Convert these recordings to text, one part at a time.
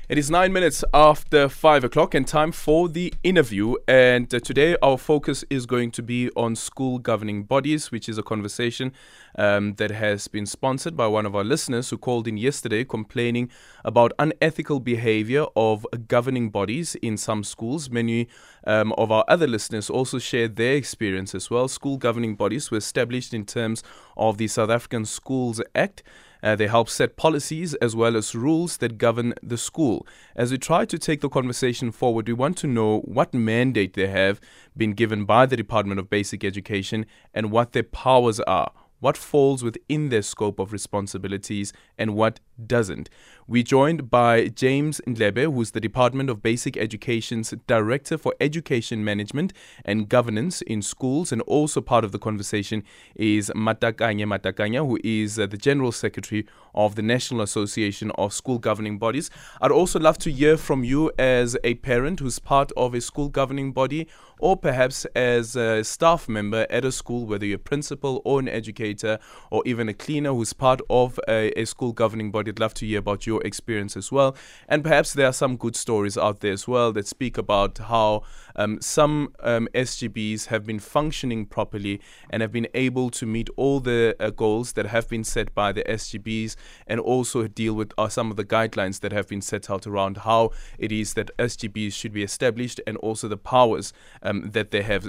It is 9 minutes after 5 o'clock and time for the interview. And today our focus is going to be on school governing bodies, which is a conversation that has been sponsored by one of our listeners who called in yesterday complaining about unethical behavior of governing bodies in some schools. Many of our other listeners also shared their experience as well. School governing bodies were established in terms of the South African Schools Act. They help set policies as well as rules that govern the school. As we try to take the conversation forward, we want to know what mandate they have been given by the Department of Basic Education and what their powers are. What falls within their scope of responsibilities and what doesn't. We're joined by James Ndlebe, who's the Department of Basic Education's Director for Education Management and Governance in Schools. And also part of the conversation is Matakanya, who is the General Secretary of the National Association of School Governing Bodies. I'd also love to hear from you as a parent who's part of a school governing body, or perhaps as a staff member at a school, whether you're a principal or an educator or even a cleaner who's part of a school governing body. I'd love to hear about your experience as well. And perhaps there are some good stories out there as well that speak about how some SGBs have been functioning properly and have been able to meet all the goals that have been set by the SGBs, and also deal with some of the guidelines that have been set out around how it is that SGBs should be established and also the powers that they have.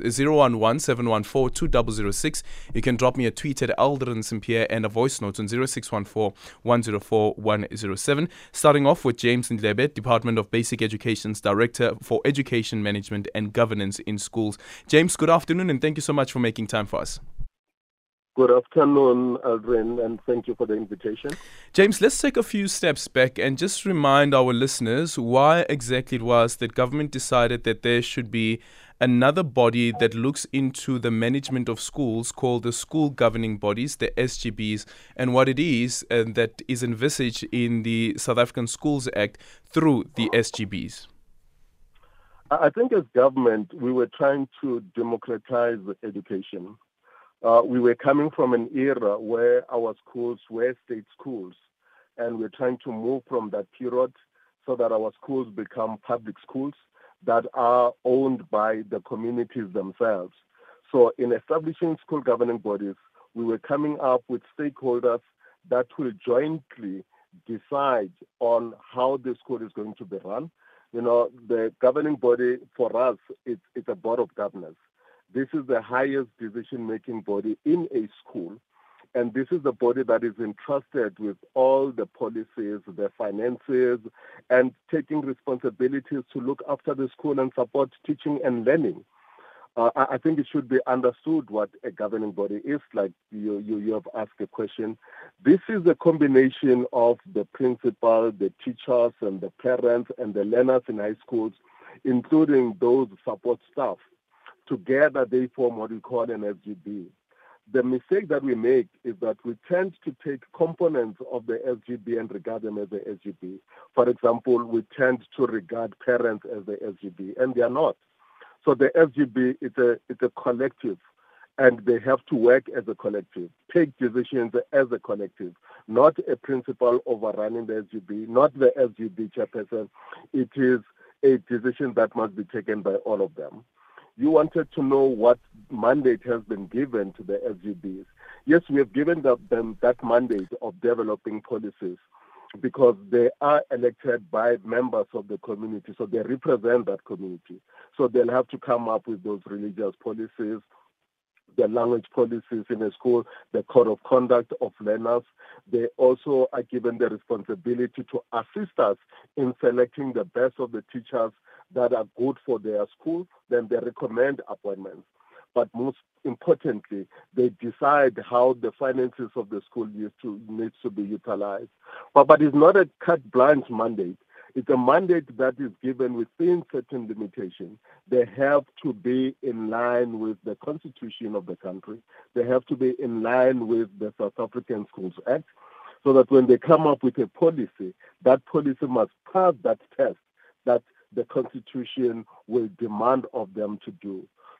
011-714-2006. You can drop me a tweet at Aldrin St. Pierre and a voice note on 0614-104-107. Starting off with James Ndlebe, Department of Basic Education's Director for Education Management and Governance in Schools. James, good afternoon and thank you so much for making time for us. Good afternoon, Aldrin, and thank you for the invitation. James, let's take a few steps back and just remind our listeners why exactly it was that government decided that there should be another body that looks into the management of schools called the School Governing Bodies, the SGBs, and what it is that is envisaged in the South African Schools Act through the SGBs. I think as government, we were trying to democratize education. We were coming from an era where our schools were state schools, and we're trying to move from that period so that our schools become public schools that are owned by the communities themselves. So in establishing school governing bodies, we were coming up with stakeholders that will jointly decide on how the school is going to be run. You know, the governing body for us, it's a board of governors. This is the highest decision-making body in a school, and this is the body that is entrusted with all the policies, the finances, and taking responsibilities to look after the school and support teaching and learning. I think it should be understood what a governing body is. Like you have asked a question. This is a combination of the principal, the teachers, and the parents, and the learners in high schools, including those support staff. Together, they form what we call an SGB. The mistake that we make is that we tend to take components of the SGB and regard them as the SGB. For example, we tend to regard parents as the SGB, and they are not. So the SGB is a collective, and they have to work as a collective, take decisions as a collective, not a principal overrunning the SGB, not the SGB chairperson. It is a decision that must be taken by all of them. You wanted to know what mandate has been given to the SGBs. Yes, we have given them that mandate of developing policies because they are elected by members of the community, so they represent that community. So they'll have to come up with those religious policies, the language policies in a school, the code of conduct of learners. They also are given the responsibility to assist us in selecting the best of the teachers that are good for their school. Then they recommend appointments. But most importantly, they decide how the finances of the school needs to be utilized. But it's not a carte blanche mandate. It's a mandate that is given within certain limitations. They have to be in line with the constitution of the country. They have to be in line with the South African Schools Act, so that when they come up with a policy, that policy must pass that test that the constitution will demand of them to do.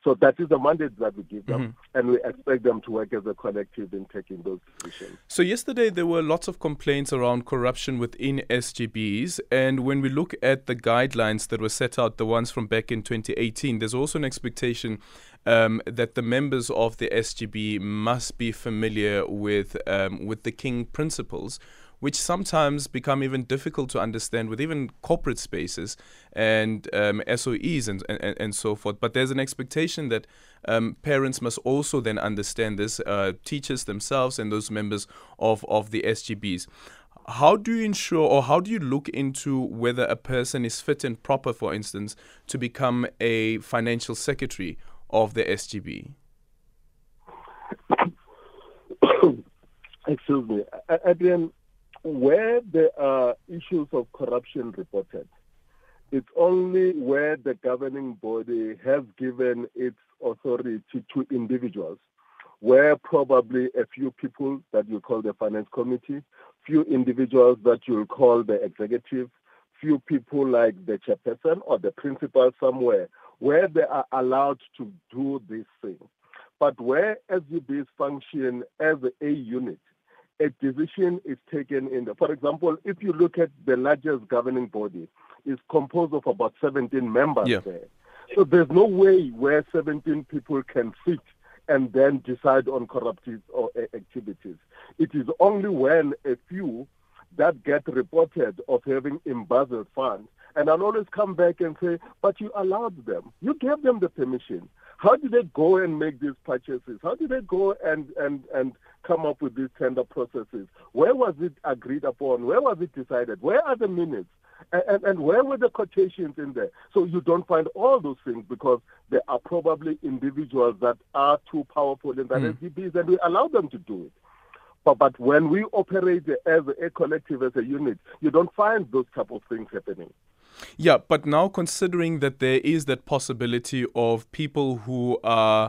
So that is the mandate that we give them, and we expect them to work as a collective in taking those decisions. So yesterday there were lots of complaints around corruption within SGBs, and when we look at the guidelines that were set out, the ones from back in 2018, there's also an expectation that the members of the SGB must be familiar with the King principles, which sometimes become even difficult to understand with even corporate spaces and SOEs and so forth. But there's an expectation that parents must also then understand this, teachers themselves and those members of the SGBs. How do you ensure, or how do you look into whether a person is fit and proper, for instance, to become a financial secretary of the SGB? Excuse me. Adrian, where there are issues of corruption reported, it's only where the governing body has given its authority to individuals, where probably a few people that you call the finance committee, few individuals that you'll call the executive, few people like the chairperson or the principal somewhere, where they are allowed to do this thing. But where SGBs function as a unit, a decision is taken in the, for example, if you look at the largest governing body, it's composed of about 17 members there. So there's no way where 17 people can sit and then decide on corruptive or activities. It is only when a few that get reported of having embezzled funds, and I'll always come back and say, but you allowed them. You gave them the permission. How did they go and make these purchases? How did they go and come up with these tender processes? Where was it agreed upon? Where was it decided? Where are the minutes? And where were the quotations in there? So you don't find all those things because there are probably individuals that are too powerful in that SGBs, and we allow them to do it. But when we operate as a collective, as a unit, you don't find those type of things happening. Yeah, but now considering that there is that possibility of people who are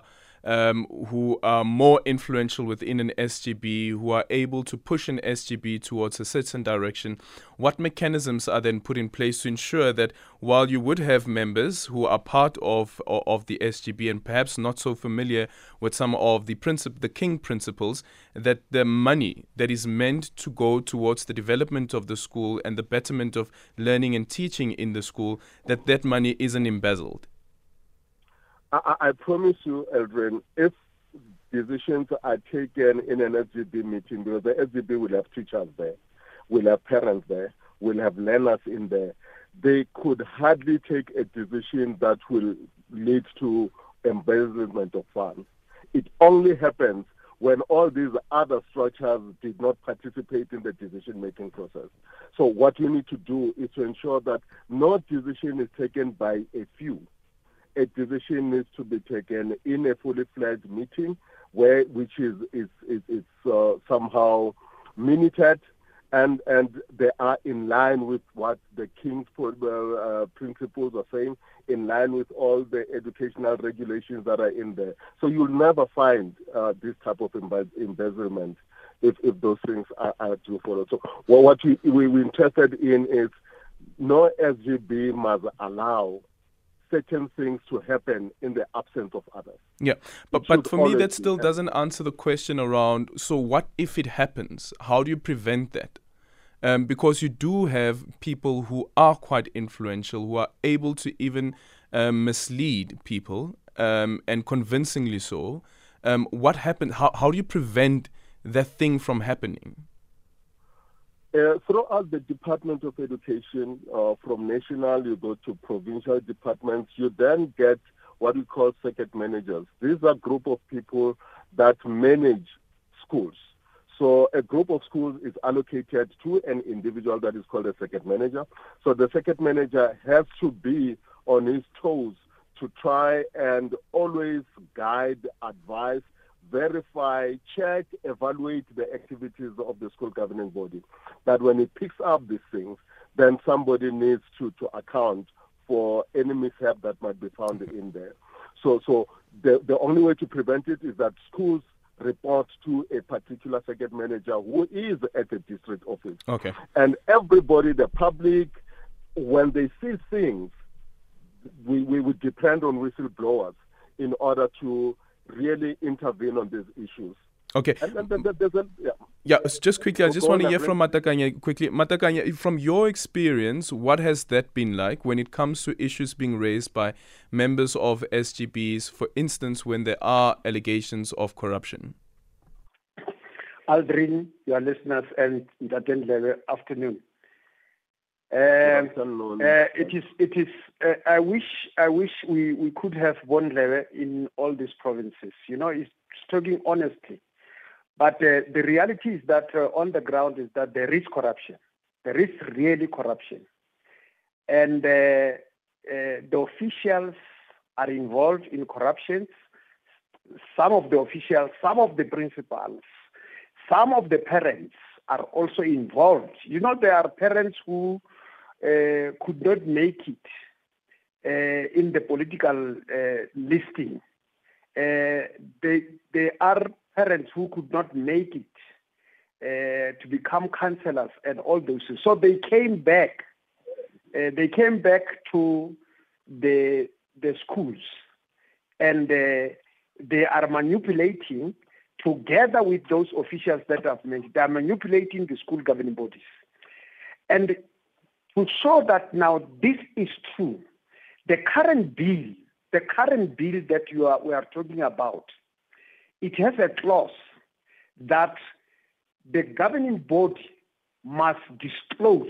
more influential within an SGB, who are able to push an SGB towards a certain direction, what mechanisms are then put in place to ensure that while you would have members who are part of the SGB and perhaps not so familiar with some of the King principles, that the money that is meant to go towards the development of the school and the betterment of learning and teaching in the school, that money isn't embezzled? I promise you, Eldrin, if decisions are taken in an SGB meeting, because the SGB will have teachers there, will have parents there, will have learners in there, they could hardly take a decision that will lead to embezzlement of funds. It only happens when all these other structures did not participate in the decision-making process. So what you need to do is to ensure that no decision is taken by a few. A decision needs to be taken in a fully fledged meeting, which is somehow minuted, and they are in line with what the King's principles are saying, in line with all the educational regulations that are in there. So you'll never find this type of embezzlement if those things are to follow. So what we're interested in is no SGB must allow certain things to happen in the absence of others. Yeah, but for me that still doesn't answer the question around, so what if it happens? How do you prevent that? Because you do have people who are quite influential, who are able to even mislead people, and convincingly so. What happened? How do you prevent that thing from happening? Throughout the Department of Education, from national, you go to provincial departments, you then get what we call circuit managers. These are a group of people that manage schools. So a group of schools is allocated to an individual that is called a circuit manager. So the circuit manager has to be on his toes to try and always guide, advise, verify, check, evaluate the activities of the school governing body. That when it picks up these things, then somebody needs to account for any mishap that might be found in there. So the only way to prevent it is that schools report to a particular circuit manager who is at the district office. Okay. And everybody, the public, when they see things, we would depend on whistleblowers. in order to really intervene on these issues. Okay. Just quickly, I just want to hear from Matekane quickly. Matekane, from your experience, what has that been like when it comes to issues being raised by members of SGBs, for instance, when there are allegations of corruption? Aldrin, your listeners, and Ntatendlebe, afternoon. It is. I wish we could have Bondlebe in all these provinces. It's talking honestly. But the reality is that on the ground is that there is corruption. There is really corruption. And the officials are involved in corruption. Some of the officials, some of the principals, some of the parents are also involved. There are parents who could not make it in the political listing. They are parents who could not make it to become councillors and all those things. So they came back. They came back to the schools, and they are manipulating together with those officials that I've mentioned. They are manipulating the school governing bodies. And to show that now this is true, the current bill that we are talking about, it has a clause that the governing body must disclose.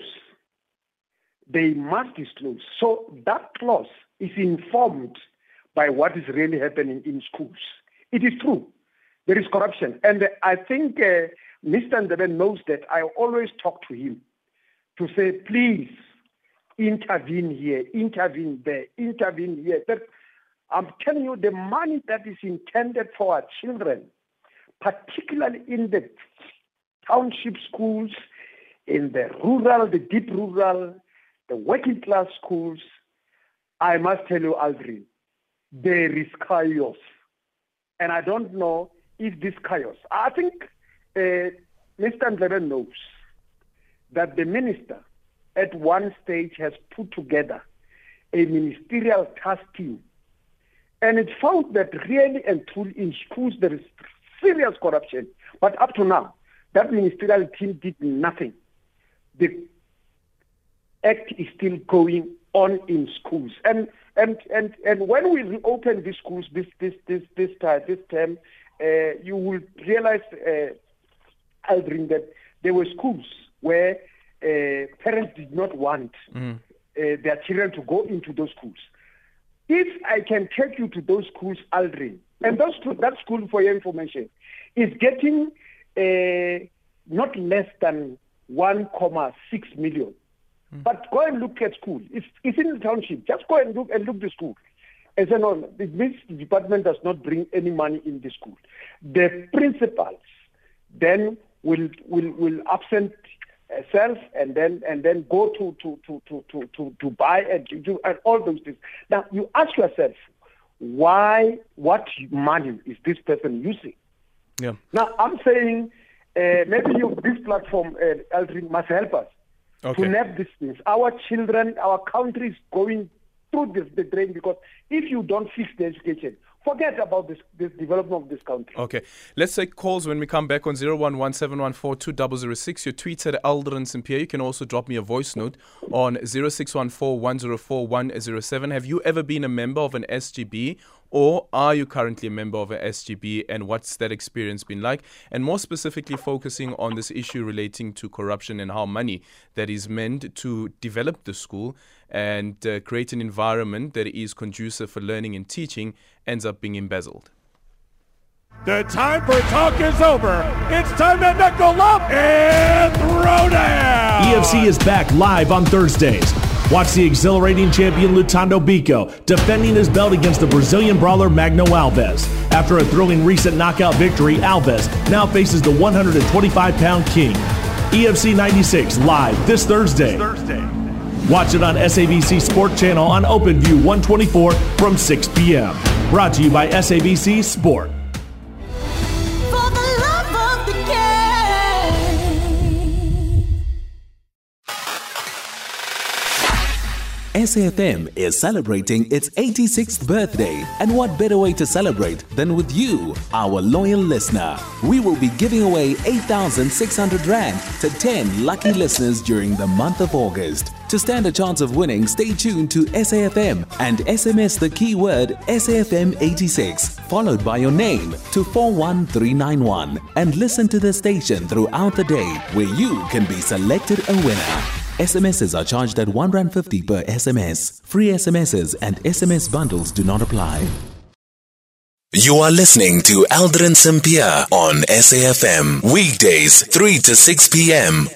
They must disclose. So that clause is informed by what is really happening in schools. It is true. There is corruption. And I think Mr. Ndebe knows that I always talk to him to say, please, intervene here, intervene there, intervene here. I'm telling you, the money that is intended for our children, particularly in the township schools, in the rural, the deep rural, the working class schools, I must tell you, Aldrin, there is chaos. And I don't know if this chaos, I think Mr. Ndebe knows that the minister at one stage has put together a ministerial task team. And it found that really and truly in schools there is serious corruption. But up to now, that ministerial team did nothing. The act is still going on in schools. And when we reopen these schools this term, you will realize, Aldrin, that there were schools where parents did not want their children to go into those schools. If I can take you to those schools, Aldrin, and that school, for your information, is getting not less than 1.6 million. But go and look at school. It's in the township. Just go and look the school. And say, no, this department does not bring any money in the school. The principals then will absent self and then go to buy and do and all those things. Now you ask yourself, what money is this person using? Yeah. Now I'm saying maybe this platform, Aldrin, must help us to nab these things. Our children, our country is going through the drain because if you don't fix the education, forget about this development of this country. Okay. Let's take calls when we come back on 011-714-2006. Your tweets at Aldrin St. Pierre. You can also drop me a voice note on 0614-104-107. Have you ever been a member of an SGB, or are you currently a member of an SGB, and what's that experience been like? And more specifically focusing on this issue relating to corruption and how money that is meant to develop the school and create an environment that is conducive for learning and teaching ends up being embezzled. The time for talk is over. It's time to knuckle up and throw down. EFC is back live on Thursdays. Watch the exhilarating champion Lutando Bico defending his belt against the Brazilian brawler Magno Alves. After a thrilling recent knockout victory, Alves now faces the 125-pound king. EFC 96 live this Thursday. Watch it on SABC Sport Channel on OpenView 124 from 6 p.m. Brought to you by SABC Sport. For the love of the game. SAFM is celebrating its 86th birthday, and what better way to celebrate than with you, our loyal listener. We will be giving away 8,600 Rand to 10 lucky listeners during the month of August. To stand a chance of winning, stay tuned to SAFM and SMS the keyword SAFM86 followed by your name to 41391 and listen to the station throughout the day where you can be selected a winner. SMSs are charged at R1.50 per SMS. Free SMSs and SMS bundles do not apply. You are listening to Aldrin Sampear on SAFM. Weekdays 3 to 6 p.m.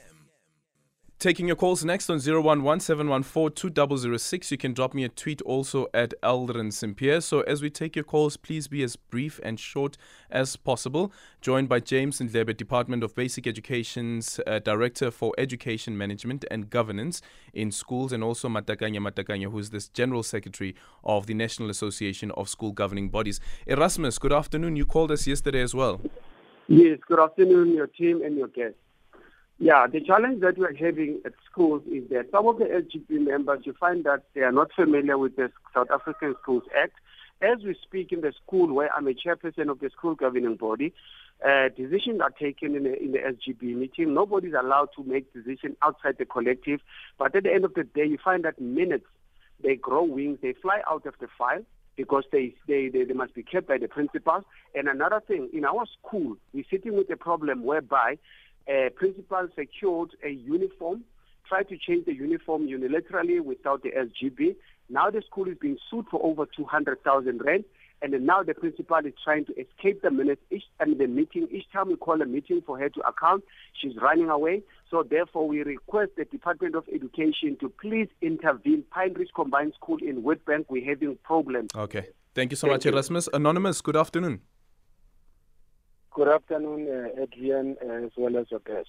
Taking your calls next on 011-714-2006. You can drop me a tweet also at Aldrin Sampear. So as we take your calls, please be as brief and short as possible. Joined by James Ndlebe, Department of Basic Education's Director for Education Management and Governance in Schools, and also Matakanya, who is the General Secretary of the National Association of School Governing Bodies. Erasmus, good afternoon. You called us yesterday as well. Yes, good afternoon, your team and your guests. Yeah, the challenge that we're having at schools is that some of the SGB members, you find that they are not familiar with the South African Schools Act. As we speak in the school where I'm a chairperson of the school governing body, decisions are taken in the SGB meeting. Nobody's allowed to make decisions outside the collective. But at the end of the day, you find that minutes, they grow wings, they fly out of the file because they must be kept by the principals. And another thing, in our school, we're sitting with a problem whereby principal secured a uniform, tried to change the uniform unilaterally without the SGB. Now the school is being sued for over 200,000 Rand, and then now the principal is trying to escape the minutes each time we call a meeting for her to account, she's running away. So therefore we request the Department of Education to please intervene. Pine Ridge Combined School in Witbank, we're having problems. Okay. Thank you so much, Erasmus. Anonymous, good afternoon. Good afternoon, Adrian, as well as your guest.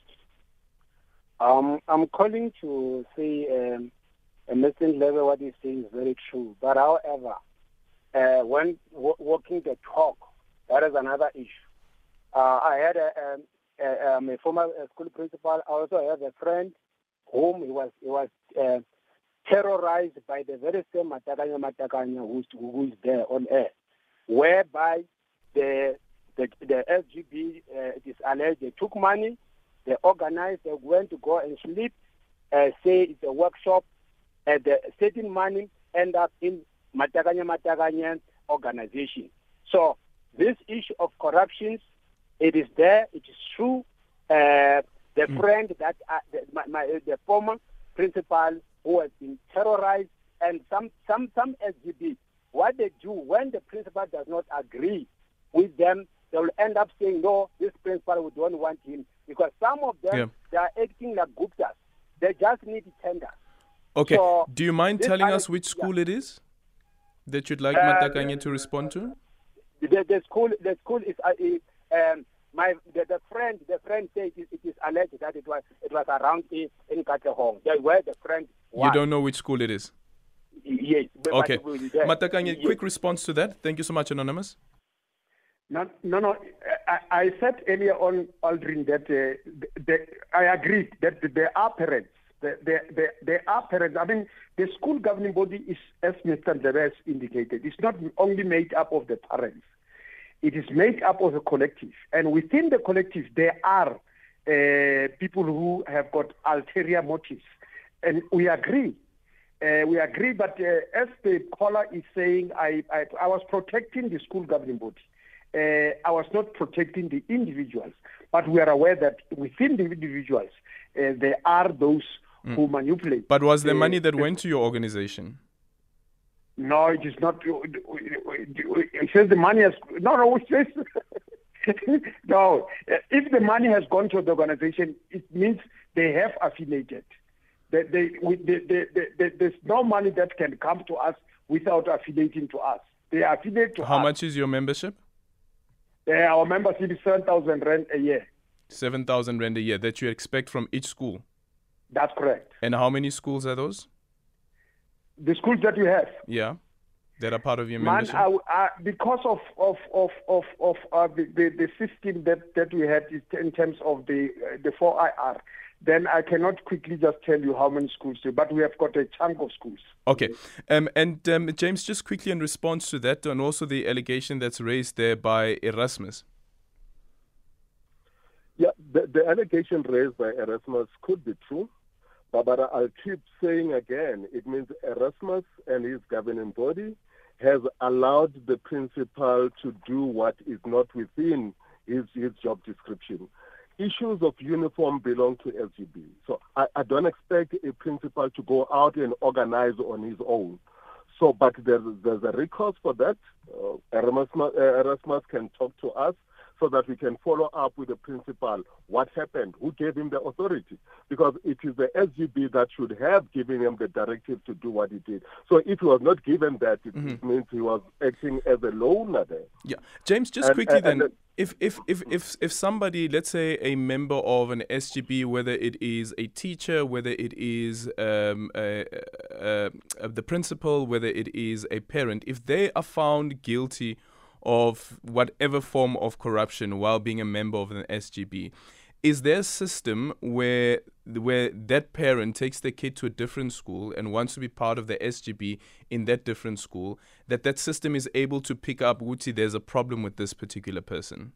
I'm calling to say Mr. Ndlebe, what he's saying is very true. But however, when walking the talk, that is another issue. I had a former school principal. I also have a friend whom he was terrorized by the very same Matakanya who is there on air, whereby the SGB is alleged they took money, they organized, they went to go and sleep, say it's a workshop, the certain money end up in Matakanya organization. So this issue of corruptions, it is there, it is true. The friend that the former principal who has been terrorized, and some SGB, what they do when the principal does not agree with them, they will end up saying, no, this principal, we don't want him. Because some of them, they are acting like Guptas. They just need tenders. Okay. So do you mind telling us which school it is that you'd like Matakanya to respond to? The school is the friend said it is alleged that it was around in Katlehong. Where the friend was. You don't know which school it is? Yes. Okay. Matakanya, quick response to that. Thank you so much, Anonymous. No. I said earlier on, Aldrin, that I agreed that there are parents. There are parents. I mean, the school governing body is, as Mr. Ndlebe has indicated, it's not only made up of the parents. It is made up of a collective. And within the collective, there are people who have got ulterior motives. And we agree. But as the caller is saying, I was protecting the school governing body. I was not protecting the individuals, but we are aware that within the individuals, there are those who manipulate. But was there money that went to your organization? No, it is not. It says the money has... No, it says... No, if the money has gone to the organization, it means they have affiliated. There's no money that can come to us without affiliating to us. They are affiliated to us. How much is your membership? Our membership is 7,000 Rand a year. 7,000 Rand a year that you expect from each school? That's correct. And how many schools are those? The schools that you have? Yeah, that are part of your membership? Because of the system that we had in terms of the 4IR, then I cannot quickly just tell you how many schools do, but we have got a chunk of schools. Okay. James, just quickly in response to that, and also the allegation that's raised there by Erasmus. Yeah, the allegation raised by Erasmus could be true, but I'll keep saying again, it means Erasmus and his governing body has allowed the principal to do what is not within his job description. Issues of uniform belong to SGB. So I don't expect a principal to go out and organize on his own. So, but there's a recourse for that. Erasmus can talk to us so that we can follow up with the principal. What happened? Who gave him the authority? Because it is the SGB that should have given him the directive to do what he did. So if he was not given that, it means he was acting as a loner there. Yeah, James, just quickly then. If somebody, let's say a member of an SGB, whether it is a teacher, whether it is the principal, whether it is a parent, if they are found guilty of whatever form of corruption while being a member of an SGB, is there a system where that parent takes their kid to a different school and wants to be part of the SGB in that different school, that system is able to pick up, Wuti, there's a problem with this particular person?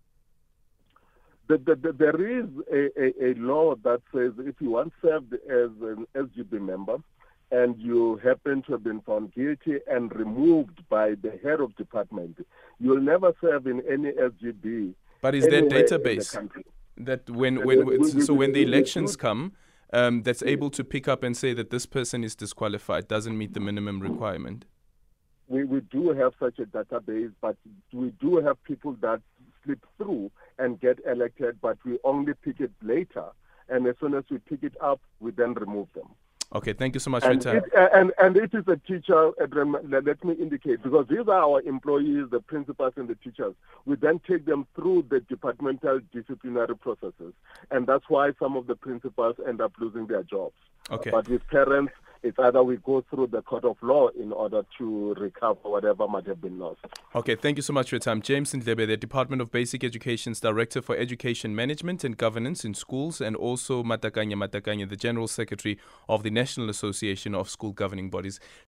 There is a law that says if you once served as an SGB member and you happen to have been found guilty and removed by the head of department, you'll never serve in any SGB. But is there a database that when the elections come, that's able to pick up and say that this person is disqualified, doesn't meet the minimum requirement? We do have such a database, but we do have people that slip through and get elected, but we only pick it later. And as soon as we pick it up, we then remove them. Okay, thank you so much for your time. And it is a teacher, let me indicate, because these are our employees, the principals and the teachers. We then take them through the departmental disciplinary processes. And that's why some of the principals end up losing their jobs. Okay. But with parents, it's either we go through the court of law in order to recover whatever might have been lost. Okay, thank you so much for your time. James Ndlebe, the Department of Basic Education's Director for Education Management and Governance in Schools, and also Matakanya, the General Secretary of the National Association of School Governing Bodies.